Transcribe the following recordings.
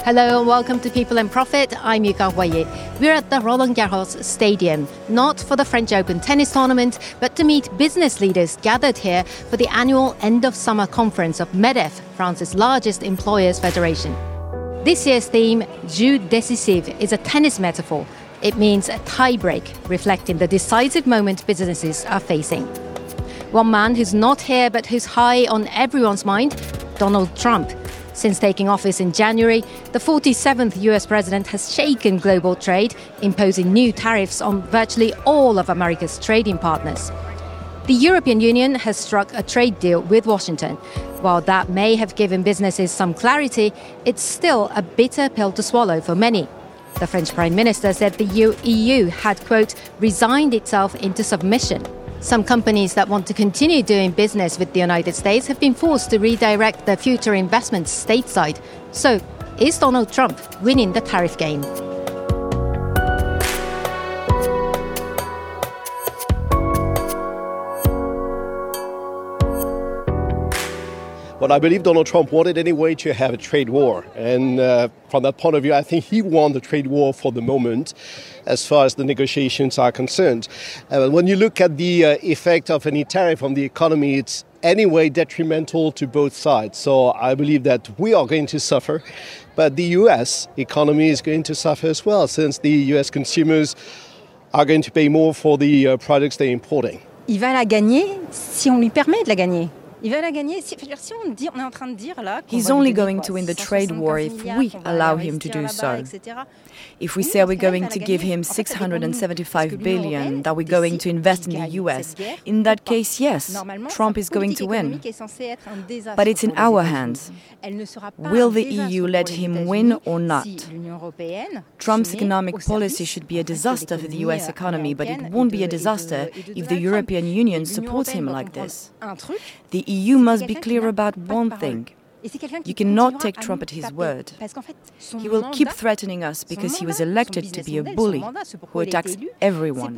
Hello and welcome to People and Profit. I'm Yuka Huaye. We're at the Roland Garros Stadium, not for the French Open tennis tournament, but to meet business leaders gathered here for the annual end-of-summer conference of MEDEF, France's largest employers' federation. This year's theme, Jeu décisif, is a tennis metaphor. It means a tie-break, reflecting the decisive moment businesses are facing. One man who's not here but who's high on everyone's mind, Donald Trump. Since taking office in January, the 47th US president has shaken global trade, imposing new tariffs on virtually all of America's trading partners. The European Union has struck a trade deal with Washington. While that may have given businesses some clarity, it's still a bitter pill to swallow for many. The French Prime Minister said the EU had, quote, resigned itself into submission. Some companies that want to continue doing business with the United States have been forced to redirect their future investments stateside. So, is Donald Trump winning the tariff game? Well, I believe Donald Trump wanted anyway to have a trade war. And from that point of view, I think he won the trade war for the moment as far as the negotiations are concerned. When you look at the effect of any tariff on the economy, it's anyway detrimental to both sides. So I believe that we are going to suffer, but the US economy is going to suffer as well, since the US consumers are going to pay more for the products they're importing. Il va la gagner si on lui permet de la gagner. He's only going to win the trade war if we allow him to do so. If we say we're going to give him 675 billion that we're going to invest in the US, in that case, yes, Trump is going to win. But it's in our hands. Will the EU let him win or not? Trump's economic policy should be a disaster for the US economy, but it won't be a disaster if the European Union supports him like this. The EU must be clear about one thing. You cannot take Trump at his word. He will keep threatening us because he was elected to be a bully who attacks everyone.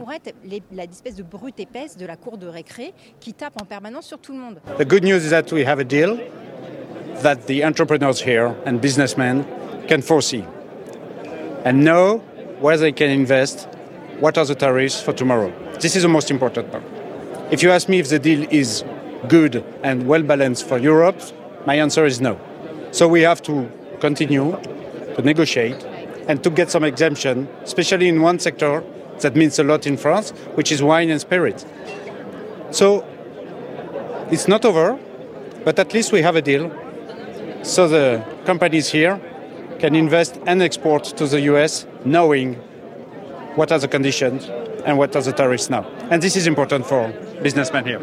The good news is that we have a deal that the entrepreneurs here and businessmen can foresee and know where they can invest, what are the tariffs for tomorrow. This is the most important part. If you ask me if the deal is good and well-balanced for Europe, my answer is no. So we have to continue to negotiate and to get some exemption, especially in one sector that means a lot in France, which is wine and spirit. So it's not over, but at least we have a deal. So the companies here can invest and export to the US knowing what are the conditions and what are the tariffs now. And this is important for businessmen here.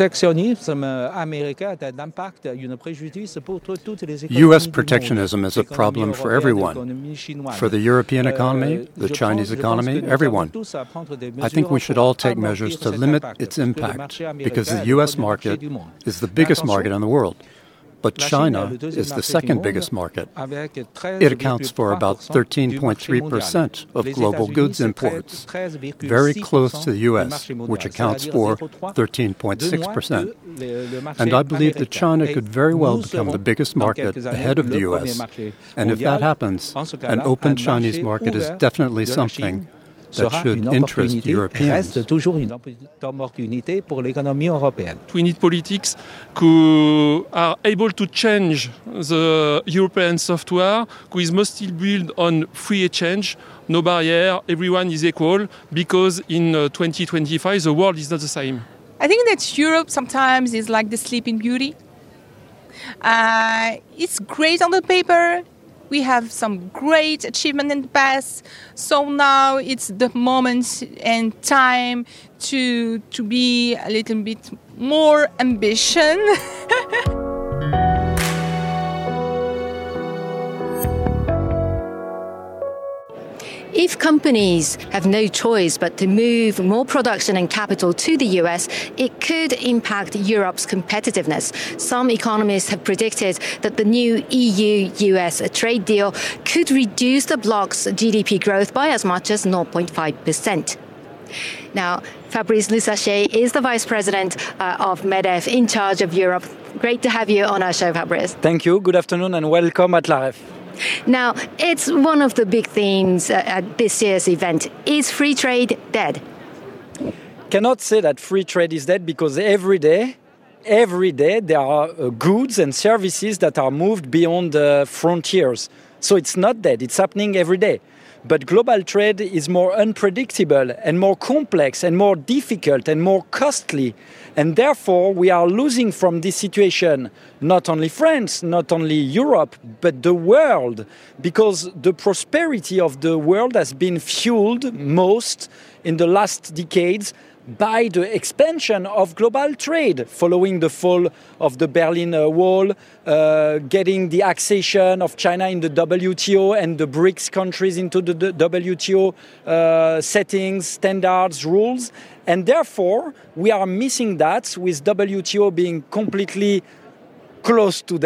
U.S. protectionism is a problem for everyone, for the European economy, the Chinese economy, everyone. I think we should all take measures to limit its impact because the U.S. market is the biggest market in the world. But China is the second biggest market. It accounts for about 13.3% of global goods imports, very close to the U.S., which accounts for 13.6%. And I believe that China could very well become the biggest market ahead of the U.S. And if that happens, an open Chinese market is definitely something that should interest Europeans. We need politics who are able to change the European software, who is mostly built on free exchange, no barrier, everyone is equal, because in 2025 the world is not the same. I think that Europe sometimes is like the Sleeping Beauty. It's great on the paper. We have some great achievement in the past, so now it's the moment and time to be a little bit more ambition. If companies have no choice but to move more production and capital to the US, it could impact Europe's competitiveness. Some economists have predicted that the new EU-US trade deal could reduce the bloc's GDP growth by as much as 0.5%. Now, Fabrice Lusaché is the Vice President of MEDEF in charge of Europe. Great to have you on our show, Fabrice. Thank you. Good afternoon and welcome at LAREF. Now, it's one of the big themes at this year's event. Is free trade dead? Cannot say that free trade is dead, because every day there are goods and services that are moved beyond frontiers. So it's not dead, it's happening every day. But global trade is more unpredictable and more complex and more difficult and more costly. And therefore, we are losing from this situation not only France, not only Europe, but the world. Because the prosperity of the world has been fueled most in the last decades by the expansion of global trade, following the fall of the Berlin Wall, getting the accession of China in the WTO and the BRICS countries into the WTO settings, standards, rules. And therefore, we are missing that, with WTO being completely close to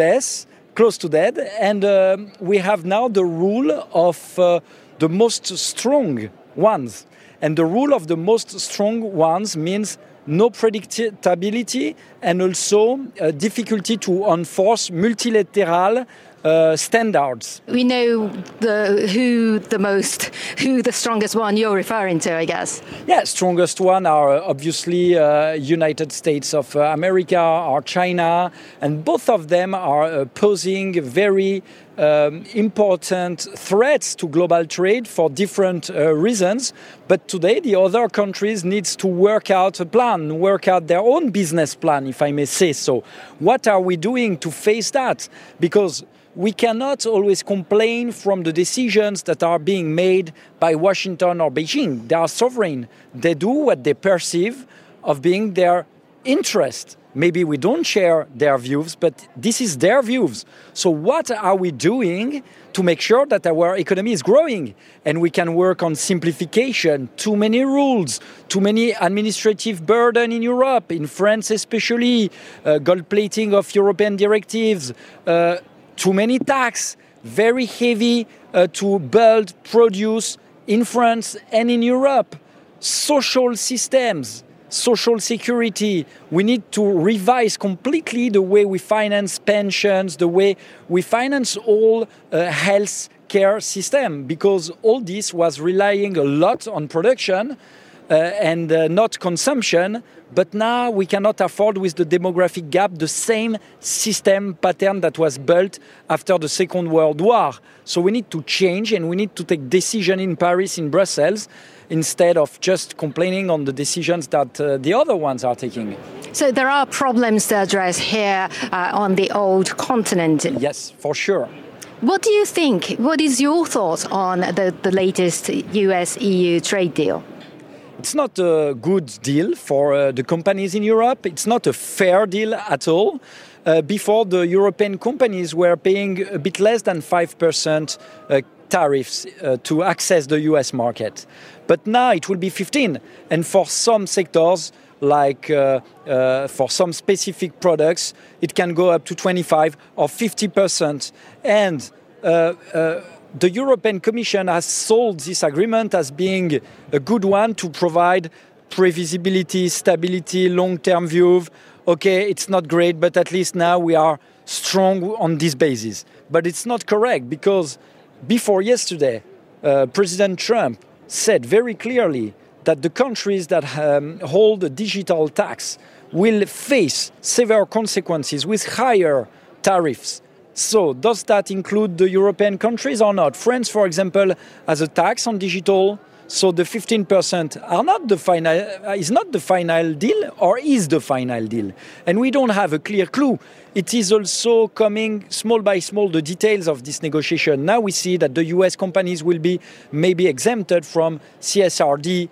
dead. And we have now the rule of the most strong ones. And the rule of the most strong ones means no predictability and also difficulty to enforce multilateral standards. We know who the strongest one you're referring to, I guess. Yeah, strongest one are obviously United States of America or China, and both of them are posing very important threats to global trade for different reasons. But today the other countries need to work out a plan, work out their own business plan, if I may say so. What are we doing to face that? Because we cannot always complain from the decisions that are being made by Washington or Beijing. They are sovereign. They do what they perceive of being their interest. Maybe we don't share their views, but this is their views. So what are we doing to make sure that our economy is growing? And we can work on simplification, too many rules, too many administrative burden in Europe, in France especially, gold plating of European directives, too many tax, very heavy to build, produce in France and in Europe. Social systems, social security. We need to revise completely the way we finance pensions, the way we finance all health care system, because all this was relying a lot on production and not consumption. But now we cannot afford, with the demographic gap, the same system pattern that was built after the Second World War. So we need to change, and we need to take decisions in Paris, in Brussels, instead of just complaining on the decisions that the other ones are taking. So there are problems to address here on the old continent. Yes, for sure. What do you think? What is your thought on the latest US-EU trade deal? It's not a good deal for the companies in Europe. It's not a fair deal at all. Before, the European companies were paying a bit less than 5% tariffs to access the US market. But now it will be 15%. And for some sectors, like for some specific products, it can go up to 25 or 50%. And the European Commission has sold this agreement as being a good one to provide previsibility, stability, long-term view. Okay, it's not great, but at least now we are strong on this basis. But it's not correct, because before yesterday, President Trump said very clearly that the countries that hold a digital tax will face severe consequences with higher tariffs. So does that include the European countries or not? France, for example, has a tax on digital, so the 15% is not the final deal, or is the final deal? And we don't have a clear clue. It is also coming small by small, the details of this negotiation. Now we see that the US companies will be maybe exempted from CSRD,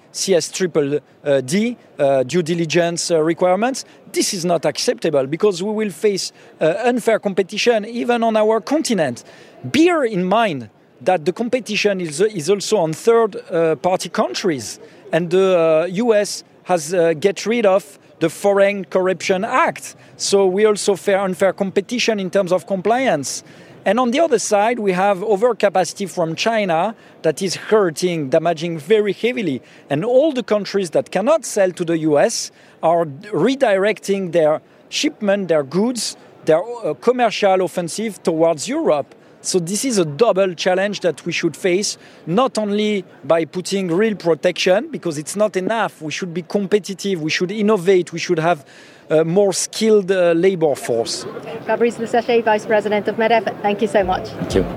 CSDDD, due diligence requirements. This is not acceptable, because we will face unfair competition even on our continent. Bear in mind that the competition is also on third-party countries, and the US has get rid of the Foreign Corruption Act. So we also face unfair competition in terms of compliance. And on the other side, we have overcapacity from China that is hurting, damaging very heavily. And all the countries that cannot sell to the US are redirecting their shipment, their goods, their commercial offensive towards Europe. So this is a double challenge that we should face, not only by putting real protection, because it's not enough. We should be competitive, we should innovate, we should have a more skilled labor force. Fabrice Lesache, Vice President of MEDEF, thank you so much. Thank you.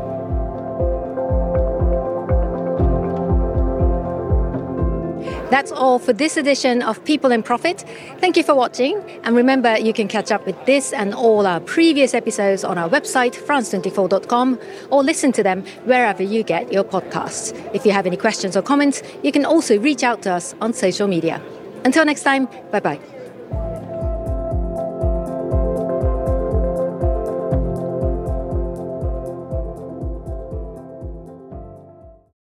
That's all for this edition of People in Profit. Thank you for watching. And remember, you can catch up with this and all our previous episodes on our website, france24.com, or listen to them wherever you get your podcasts. If you have any questions or comments, you can also reach out to us on social media. Until next time, bye-bye.